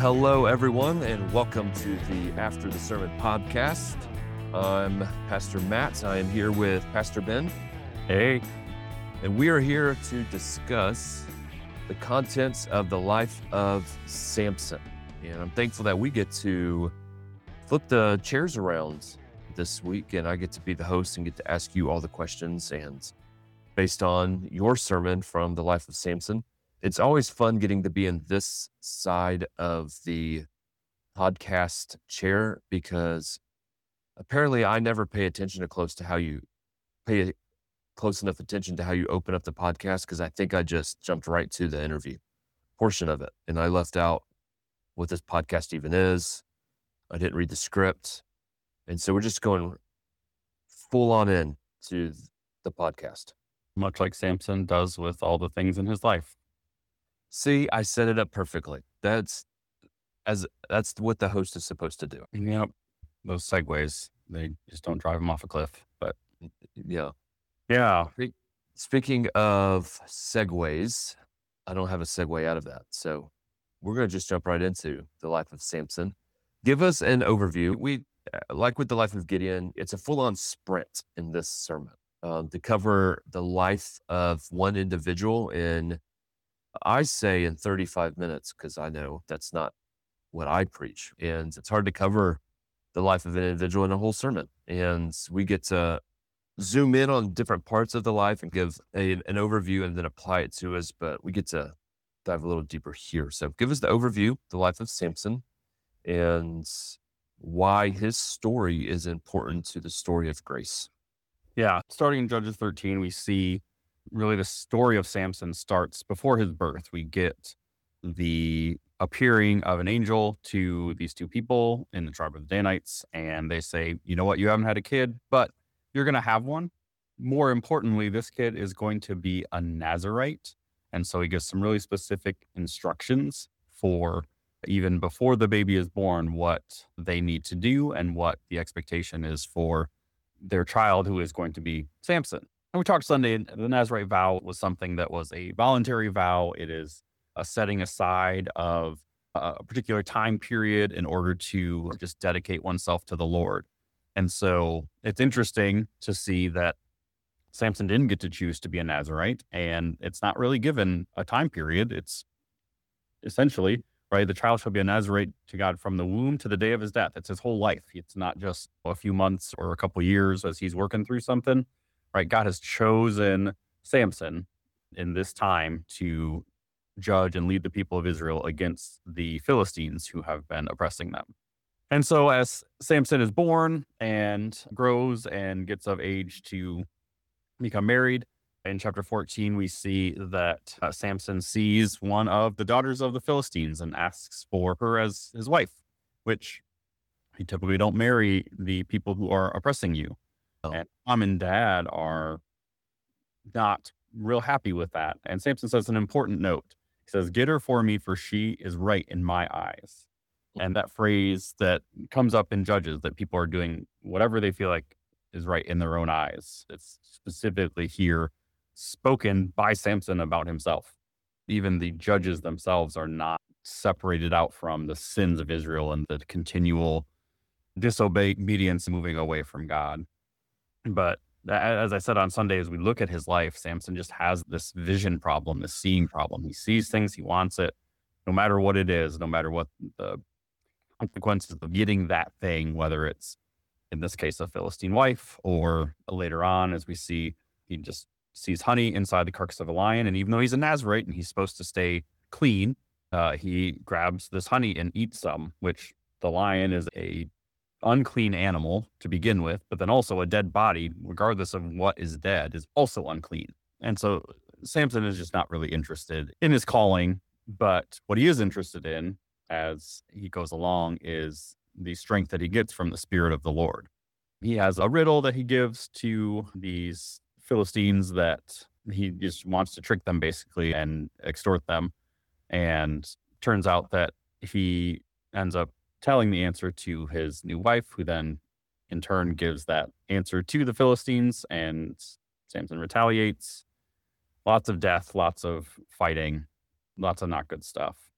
Hello, everyone, and welcome to the After the Sermon podcast. I'm Pastor Matt. I am here with Pastor Ben. Hey. And we are here to discuss the contents of the life of Samson. And I'm thankful that we get to flip the chairs around this week, and I get to be the host and get to ask you all the questions. And based on your sermon from the life of Samson, it's always fun getting to be in this side of the podcast chair because apparently I never pay attention to close enough attention to how you open up the podcast, because I think I just jumped right to the interview portion of it. And I left out what this podcast even is. I didn't read the script. And so we're just going full on in to the podcast. Much like Samson does with all the things in his life. See, I set it up perfectly. That's what the host is supposed to do. Yep. Those segues, they just don't drive him off a cliff. But yeah. Speaking of segues, I don't have a segue out of that. So we're going to just jump right into the life of Samson. Give us an overview. We, like with the life of Gideon, it's a full-on sprint in this sermon to cover the life of one individual in 35 minutes, because I know that's not what I preach. And it's hard to cover the life of an individual in a whole sermon. And we get to zoom in on different parts of the life and give an overview and then apply it to us. But we get to dive a little deeper here. So give us the overview, the life of Samson, and why his story is important to the story of grace. Yeah. Starting in Judges 13, we see really the story of Samson starts before his birth. We get the appearing of an angel to these two people in the tribe of the Danites, and they say, you know what, you haven't had a kid, but you're going to have one. More importantly, this kid is going to be a Nazirite. And so he gives some really specific instructions for even before the baby is born, what they need to do and what the expectation is for their child, who is going to be Samson. And we talked Sunday, the Nazirite vow was something that was a voluntary vow. It is a setting aside of a particular time period in order to just dedicate oneself to the Lord. And so it's interesting to see that Samson didn't get to choose to be a Nazirite, and it's not really given a time period. It's essentially, right, the child shall be a Nazirite to God from the womb to the day of his death. It's his whole life. It's not just a few months or a couple years as he's working through something. Right, God has chosen Samson in this time to judge and lead the people of Israel against the Philistines who have been oppressing them. And so as Samson is born and grows and gets of age to become married, in chapter 14, we see that Samson sees one of the daughters of the Philistines and asks for her as his wife, which you typically don't marry the people who are oppressing you. And mom and dad are not real happy with that. And Samson says an important note. He says, "Get her for me, for she is right in my eyes." And that phrase that comes up in Judges, that people are doing whatever they feel like is right in their own eyes. It's specifically here spoken by Samson about himself. Even the judges themselves are not separated out from the sins of Israel and the continual disobedience, moving away from God. But as I said on Sunday, as we look at his life, Samson just has this vision problem, this seeing problem. He sees things, he wants it, no matter what it is, no matter what the consequences of getting that thing, whether it's, in this case, a Philistine wife, or later on, as we see, he just sees honey inside the carcass of a lion. And even though he's a Nazirite and he's supposed to stay clean, he grabs this honey and eats some, which the lion is a unclean animal to begin with, but then also a dead body, regardless of what is dead, is also unclean. And so Samson is just not really interested in his calling, but what he is interested in as he goes along is the strength that he gets from the Spirit of the Lord. He has a riddle that he gives to these Philistines that he just wants to trick them basically and extort them. And turns out that he ends up telling the answer to his new wife, who then in turn gives that answer to the Philistines, and Samson retaliates. Lots of death, lots of fighting, lots of not good stuff.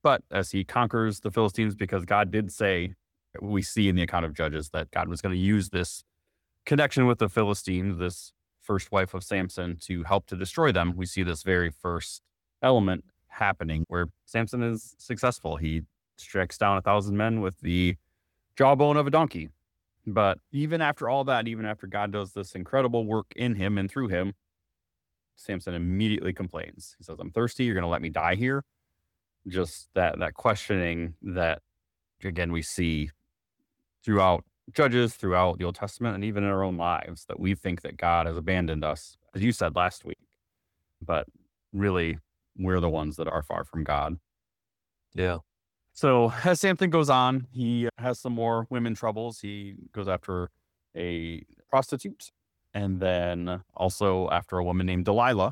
But as he conquers the Philistines, because God did say, we see in the account of Judges that God was going to use this connection with the Philistines, this first wife of Samson, to help to destroy them. We see this very first element happening where Samson is successful. He strikes down 1,000 men with the jawbone of a donkey. But even after all that, even after God does this incredible work in him and through him, Samson immediately complains. He says, I'm thirsty. You're going to let me die here? Just that questioning that, again, we see throughout Judges, throughout the Old Testament, and even in our own lives, that we think that God has abandoned us, as you said last week. But really, we're the ones that are far from God. Yeah. So as Samson goes on, he has some more women troubles. He goes after a prostitute, and then also after a woman named Delilah,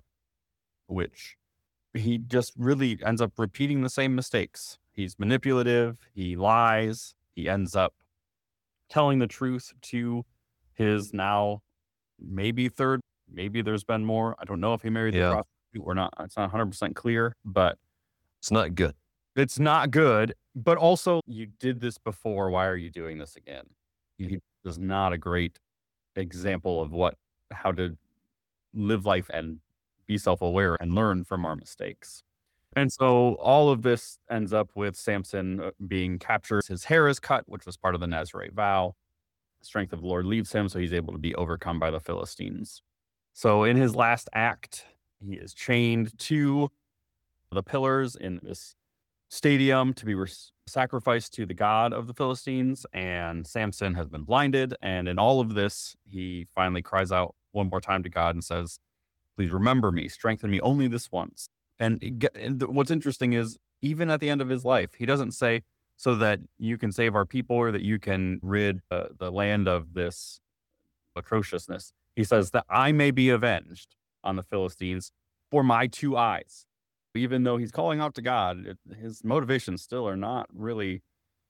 which he just really ends up repeating the same mistakes. He's manipulative, he lies, he ends up telling the truth to his now maybe third, maybe there's been more. I don't know if he married the prostitute or not. It's not 100% clear, but it's not good. It's not good. But also, you did this before. Why are you doing this again? He is not a great example of how to live life and be self-aware and learn from our mistakes. And so all of this ends up with Samson being captured. His hair is cut, which was part of the Nazirite vow. The strength of the Lord leaves him, so he's able to be overcome by the Philistines. So in his last act, he is chained to the pillars in this stadium to be sacrificed to the god of the Philistines. And Samson has been blinded. And in all of this, he finally cries out one more time to God and says, please remember me, strengthen me only this once. And what's interesting is, even at the end of his life, he doesn't say, so that you can save our people or that you can rid the land of this atrociousness. He says that I may be avenged on the Philistines for my 2 eyes. Even though he's calling out to God, his motivations still are not really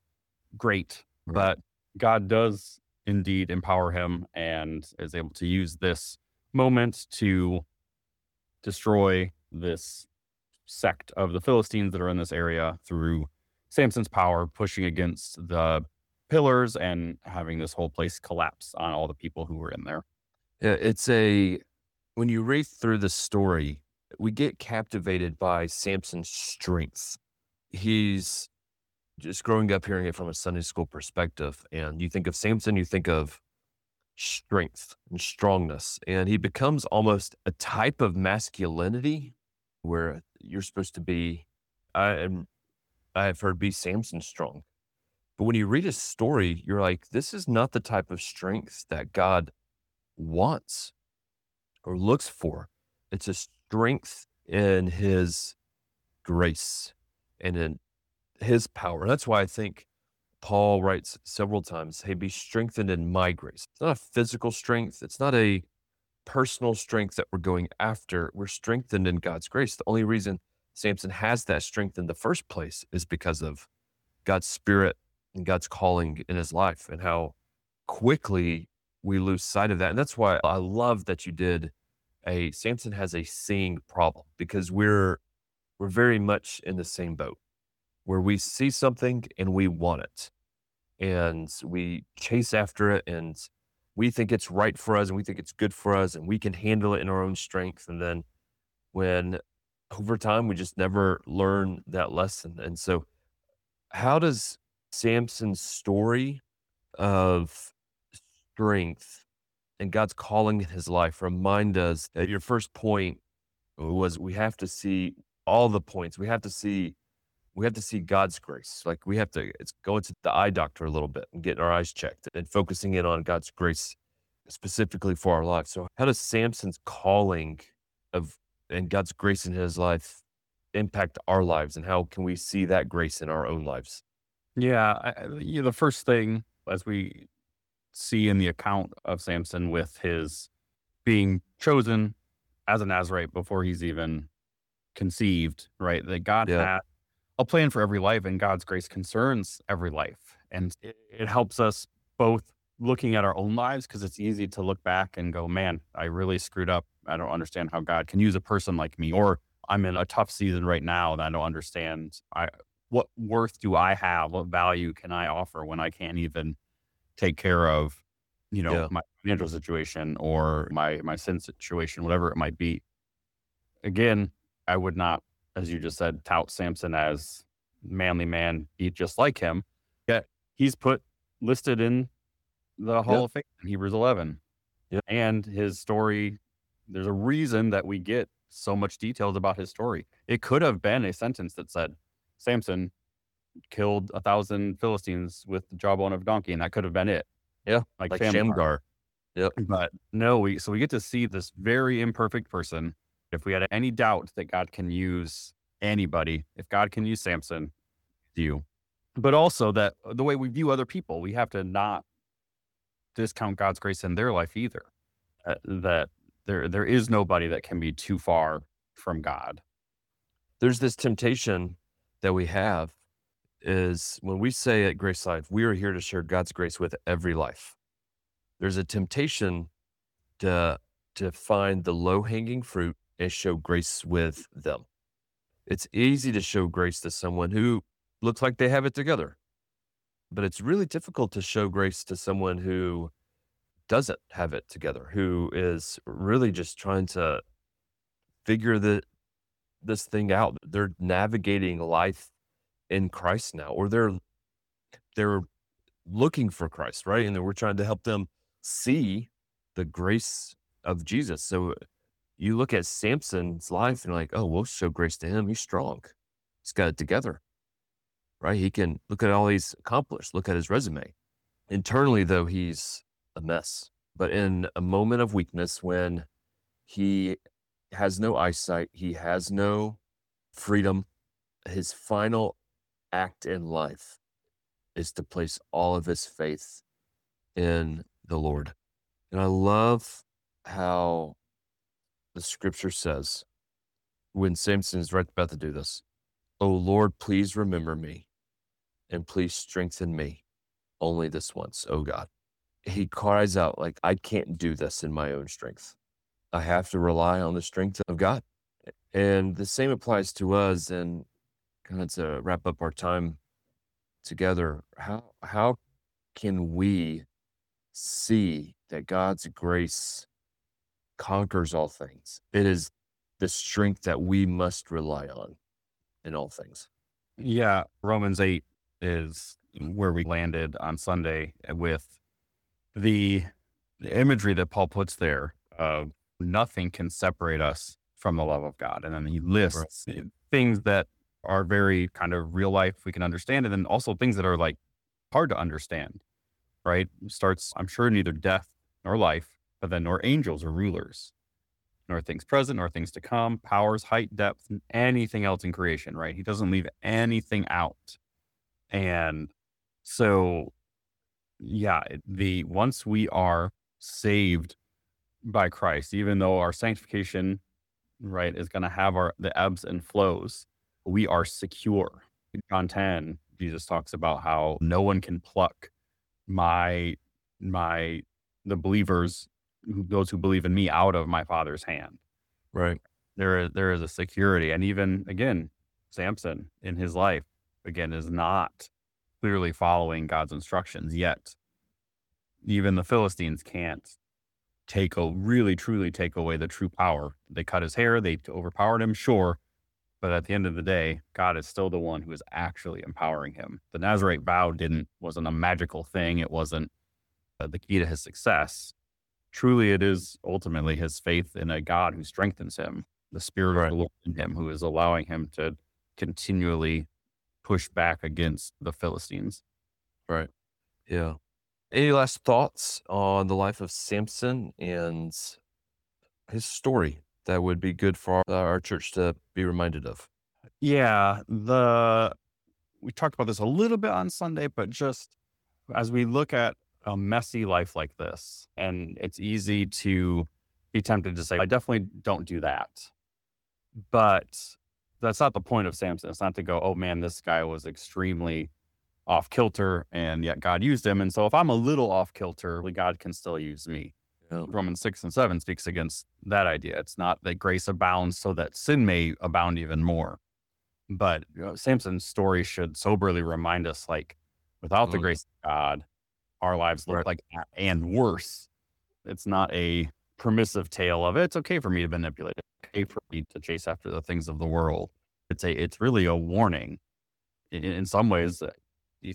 great. Right. But God does indeed empower him and is able to use this moment to destroy this sect of the Philistines that are in this area through Samson's power, pushing against the pillars and having this whole place collapse on all the people who were in there. Yeah, when you read through the story, we get captivated by Samson's strength. He's just growing up hearing it from a Sunday school perspective. And you think of Samson, you think of strength and strongness. And he becomes almost a type of masculinity where you're supposed to be, I've heard be Samson strong. But when you read his story, you're like, this is not the type of strength that God wants or looks for. It's a strength in his grace and in his power. That's why I think Paul writes several times, hey, be strengthened in my grace. It's not a physical strength. It's not a personal strength that we're going after. We're strengthened in God's grace. The only reason Samson has that strength in the first place is because of God's spirit and God's calling in his life, and how quickly we lose sight of that. And that's why I love that you did Samson has a seeing problem, because we're very much in the same boat where we see something and we want it and we chase after it and we think it's right for us and we think it's good for us and we can handle it in our own strength. And then when over time, we just never learn that lesson. And so how does Samson's story of strength and God's calling in his life remind us that your first point was we have to see all the points. We have to see God's grace. Like it's going to the eye doctor a little bit and getting our eyes checked and focusing in on God's grace specifically for our lives. So how does Samson's calling and God's grace in his life impact our lives, and how can we see that grace in our own lives? Yeah, the first thing, as we see in the account of Samson with his being chosen as a Nazirite before he's even conceived, right? That God had a plan for every life, and God's grace concerns every life. And it helps us both looking at our own lives, because it's easy to look back and go, man, I really screwed up. I don't understand how God can use a person like me, or I'm in a tough season right now that I don't understand what worth do I have? What value can I offer when I can't even take care of, Yeah. my financial situation or my sin situation, whatever it might be. Again, I would not, as you just said, tout Samson as manly man, be just like him. Yet he's listed in the Yeah. Hall of Fame in Hebrews 11. Yeah. And his story, there's a reason that we get so much details about his story. It could have been a sentence that said, Samson killed 1,000 Philistines with the jawbone of a donkey, and that could have been it. Yeah. Like Like Shamgar. Shamgar. Yep. But no, we get to see this very imperfect person. If we had any doubt that God can use anybody, if God can use Samson, you. But also that the way we view other people, we have to not discount God's grace in their life either. That there is nobody that can be too far from God. There's this temptation that we have is when we say at Grace Life, we are here to share God's grace with every life. There's a temptation to find the low-hanging fruit and show grace with them. It's easy to show grace to someone who looks like they have it together, but it's really difficult to show grace to someone who doesn't have it together, who is really just trying to figure this thing out. They're navigating life in Christ now, or they're looking for Christ, right? And then we're trying to help them see the grace of Jesus. So you look at Samson's life and like, oh, we'll show grace to him. He's strong. He's got it together, right? He can look at all he's accomplished. Look at his resume. Internally, though, he's a mess. But in a moment of weakness, when he has no eyesight, he has no freedom, his final act in life is to place all of his faith in the Lord. And I love how the scripture says, when Samson is right about to do this, "Oh Lord, please remember me and please strengthen me only this once, oh God." He cries out like, I can't do this in my own strength. I have to rely on the strength of God. And the same applies to us. And kind of to wrap up our time together, how can we see that God's grace conquers all things? It is the strength that we must rely on in all things. Yeah, Romans 8 is where we landed on Sunday with the imagery that Paul puts there of nothing can separate us from the love of God. And then he lists things that are very kind of real life we can understand, and then also things that are like hard to understand, right? Starts, I'm sure, neither death nor life, but then nor angels or rulers, nor things present, nor things to come, powers, height, depth, and anything else in creation, right? He doesn't leave anything out. And so, yeah, once we are saved by Christ, even though our sanctification, right, is going to have the ebbs and flows, we are secure. In John 10, Jesus talks about how no one can pluck the believers, those who believe in me, out of my Father's hand. Right. There is a security. And even, again, Samson in his life, again, is not clearly following God's instructions yet. Even the Philistines can't really truly take away the true power. They cut his hair, they overpowered him, sure. But at the end of the day, God is still the one who is actually empowering him. The Nazirite vow wasn't a magical thing. It wasn't the key to his success. Truly, it is ultimately his faith in a God who strengthens him, the Spirit of the Lord in him, who is allowing him to continually push back against the Philistines. Right. Yeah. Any last thoughts on the life of Samson and his story that would be good for our church to be reminded of? Yeah, we talked about this a little bit on Sunday, but just as we look at a messy life like this, and it's easy to be tempted to say, I definitely don't do that. But that's not the point of Samson. It's not to go, oh man, this guy was extremely off kilter and yet God used him. And so if I'm a little off kilter, God can still use me. Yeah. Romans 6 and 7 speaks against that idea. It's not that grace abounds so that sin may abound even more. But Samson's story should soberly remind us, like, without the Mm, grace of God, our lives look right. like that and worse. It's not a permissive tale of it's okay for me to manipulate. It's okay for me to chase after the things of the world. It's really a warning. In some ways, if,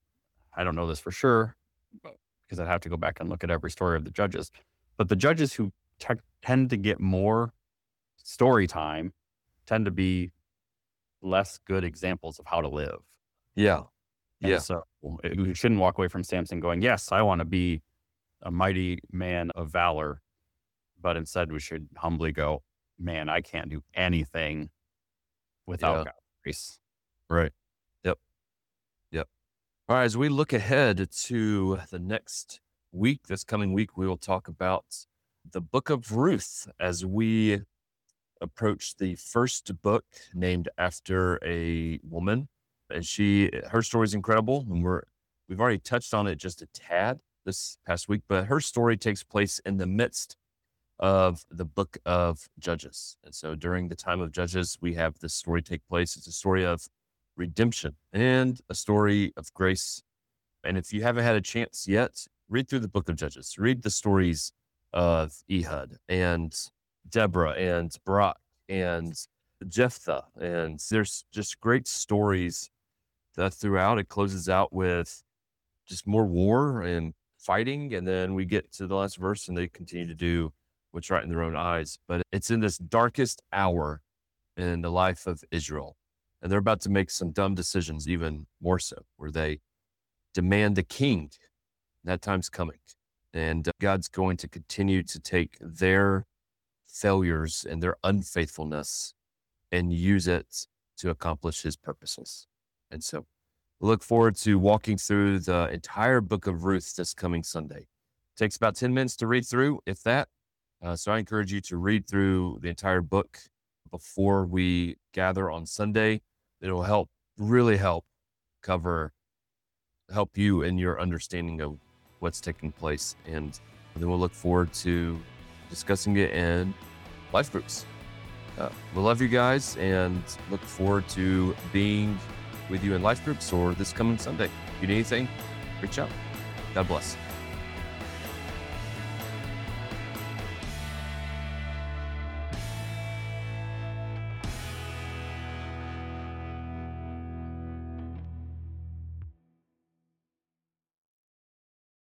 I don't know this for sure because I'd have to go back and look at every story of the judges. But the judges who tend to get more story time tend to be less good examples of how to live. Yeah. And Yeah. so we shouldn't walk away from Samson going, yes, I want to be a mighty man of valor. But instead, we should humbly go, man, I can't do anything without Yeah. God's grace. Right. Yep. Yep. All right. As we look ahead to the next week, this coming week, we will talk about the book of Ruth as we approach the first book named after a woman. And her story is incredible. And we've already touched on it just a tad this past week, but her story takes place in the midst of the book of Judges. And so during the time of Judges, we have this story take place. It's a story of redemption and a story of grace. And if you haven't had a chance yet, read through the book of Judges. Read the stories of Ehud and Deborah and Barak and Jephthah. And there's just great stories throughout. It closes out with just more war and fighting. And then we get to the last verse and they continue to do what's right in their own eyes. But it's in this darkest hour in the life of Israel. And they're about to make some dumb decisions, even more so, where they demand a king. That time's coming. And God's going to continue to take their failures and their unfaithfulness and use it to accomplish his purposes. And so we look forward to walking through the entire book of Ruth this coming Sunday. It takes about 10 minutes to read through, if that. So I encourage you to read through the entire book before we gather on Sunday. It'll really help you in your understanding of what's taking place. And then we'll look forward to discussing it in life groups. We love you guys and look forward to being with you in life groups or this coming Sunday. If you need anything, reach out. God bless.